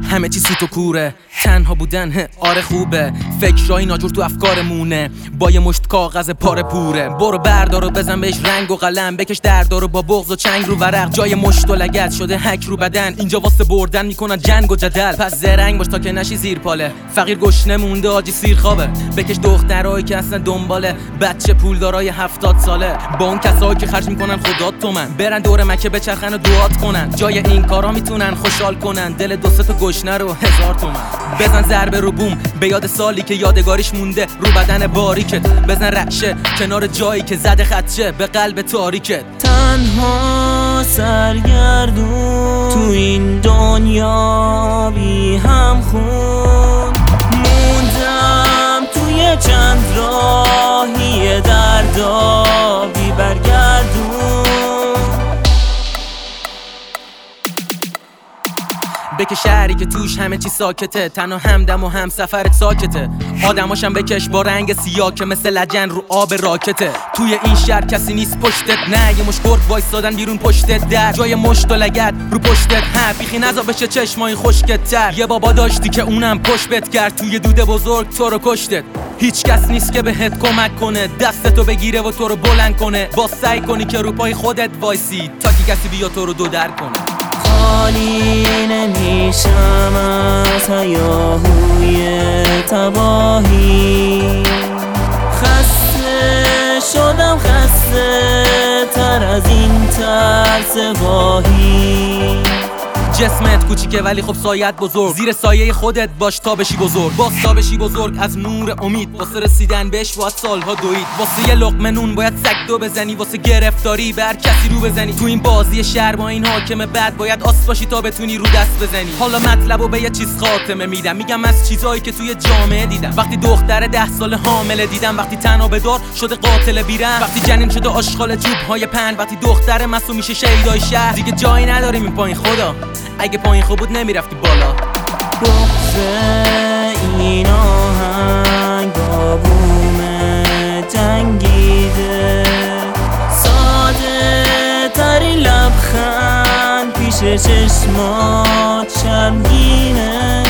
همه چی سوت و کوره، تنها بودن آره خوبه، فکرای ناجور تو افکارمونه، با یه مشت کاغذ پاره پوره. برو بردارو بزن بهش رنگ و قلم، بکش دردارو با بغض و چنگ رو ورق، جای مشت و لگد شده حک رو بدن، اینجا واسه بردن میکنن جنگ و جدل. پس زرنگ باش تا که نشی زیر پاله، فقیر گشنه مونده آجی سیر خوابه، بکش دخترایی که اصلا دنباله بچه پولدارای 70 ساله، با اون کسایی که خرج میکنن خدا تومن، برن دور مکه بچرخن و دعات کنن، جای این کارا میتونن خوشحال کنن دل دو سه تا گشنه رو 1000 تومن. بزن ضربه رو بوم به یاد سالی که یادگاریش مونده رو بدن باریکت، بزن رعشه کنار جایی که زده خدشه به قلب تاریکت. تنها سرگردون تو این دنیا بی هم خون موندم، توی چند راهی دردابی برگردون، بکش شهری که توش همه چی ساکته، تنها همدم و هم سفرت ساکته، آدماشم بکش با رنگ سیاه که مثل لجن رو آب راکته. توی این شهر کسی نیست پشتت، نه یه مش گرد وایسادن بیرون پشتت، در جای مشت و لگد رو پشتت، بیخی نزا بشه چشمای خشکت تر. یه بابا داشتی که اونم پشت بت کرد، توی دوده بزرگ تو رو کشتت. هیچ کس نیست که بهت کمک کنه، دستتو بگیره و تو رو بلند کنه، با سعی کنی که رو پای خودت وایسی تا که کسی بیا تو رو دو در کنه. خالی نمیشم از هیاهوی تباهی، خسته شدم، خسته تر از این ترس واهی. جسمت کوچیکه ولی خب سایت بزرگ، زیر سایه خودت باش تا بشی بزرگ، باز تا بشی بزرگ از نور امید، واسه رسیدن بهش باید سالها دوید، واسه یه لقمه نون باید سگدو بزنی، واسه گرفتاری بر کسی رو بزنی، تو این بازی شهر با این حاکم بد باید آس باشی تا بتونی رو دست بزنی. حالا مطلبو به یه چیز خاتمه میدم، میگم از چیزایی که توی جامعه دیدم، وقتی دختر 10 ساله حامله دیدم، وقتی تنها به دار شده قاتل بیرن، وقتی جنین شده آشغال چوب‌های پهن، وقتی دختر معصوم میشه شهیدای شهر. دیگه جایی نداریم این پایین خدا، اگه پایین خوب بود نمیرفتی بالا. بغض این آهنگ با بوم جنگیده، ساده ترین لبخند پیش چشمات شرمگینه،